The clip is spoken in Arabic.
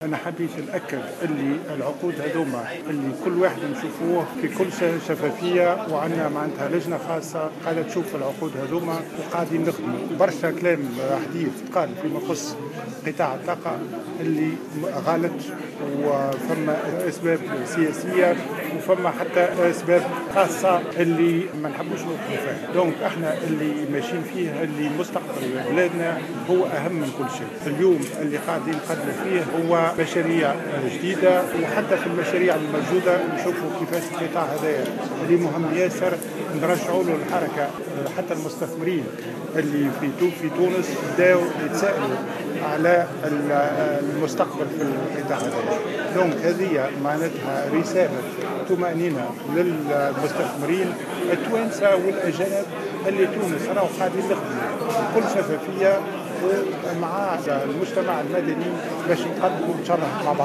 أنا حبيت نأكد اللي العقود هذوما اللي كل واحد نشوفوه في كل شفافية، وعندنا معناتها لجنة خاصة قاعدة تشوف العقود هذوما وقاعدين نخدموا. برشا كلام حديث قال فيما يخص قطاع الطاقة اللي غلط، وفما أسباب سياسية وفما حتى أسباب خاصة اللي ما نحبوش ندخلوا فيها. دونك احنا اللي ماشيين فيه اللي مستقبل بلادنا هو أهم من كل شيء. اليوم اللي قاعدين نقدموا فيه هو مشاريع جديدة، وحتى في المشاريع الموجودة نشوفوا كيفاش القطاع هذا اللي مهم ياسر نرجعوا له الحركة. حتى المستثمرين اللي في تونس بداوا يتساءلوا على المستقبل في القطاع هذا. دونك هذه معناتها رسالة طمأنينة للمستثمرين التوانسة والأجانب اللي تونس راهو قاعدين يخدموا بكل شفافية ومع المجتمع المدني باش نقدموا إن شاء الله مع بعض.